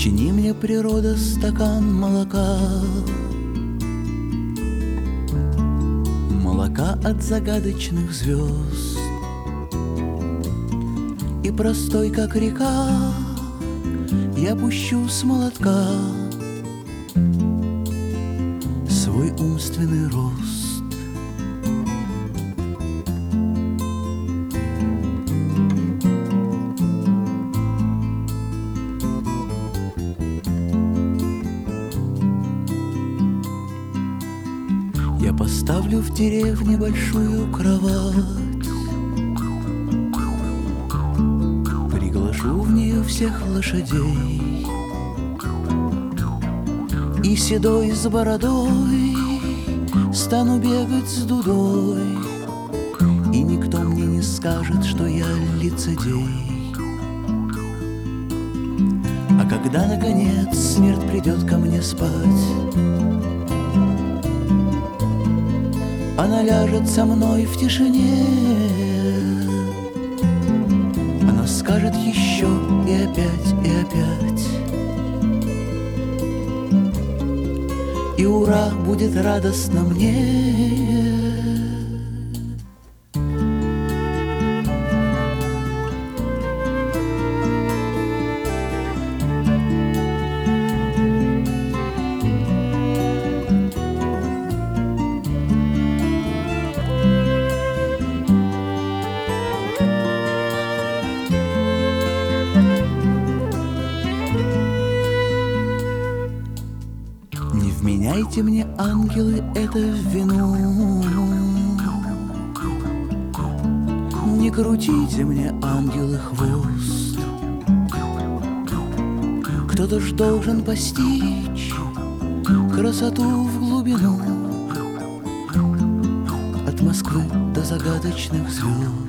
Чини мне, природа, стакан молока, молока от загадочных звезд. И простой, как река, я пущу с молотка свой умственный рост. Я поставлю в деревне большую кровать, приглашу в нее всех лошадей, и седой с бородой стану бегать с дудой, и никто мне не скажет, что я лицедей. А когда, наконец, смерть придет ко мне спать, она ляжет со мной в тишине, она скажет еще и опять, и опять, и ура, будет радостно мне. Не вменяйте мне, ангелы, это в вину, не крутите мне, ангелы, хвост. Кто-то ж должен постичь красоту в глубину, от Москвы до загадочных звезд.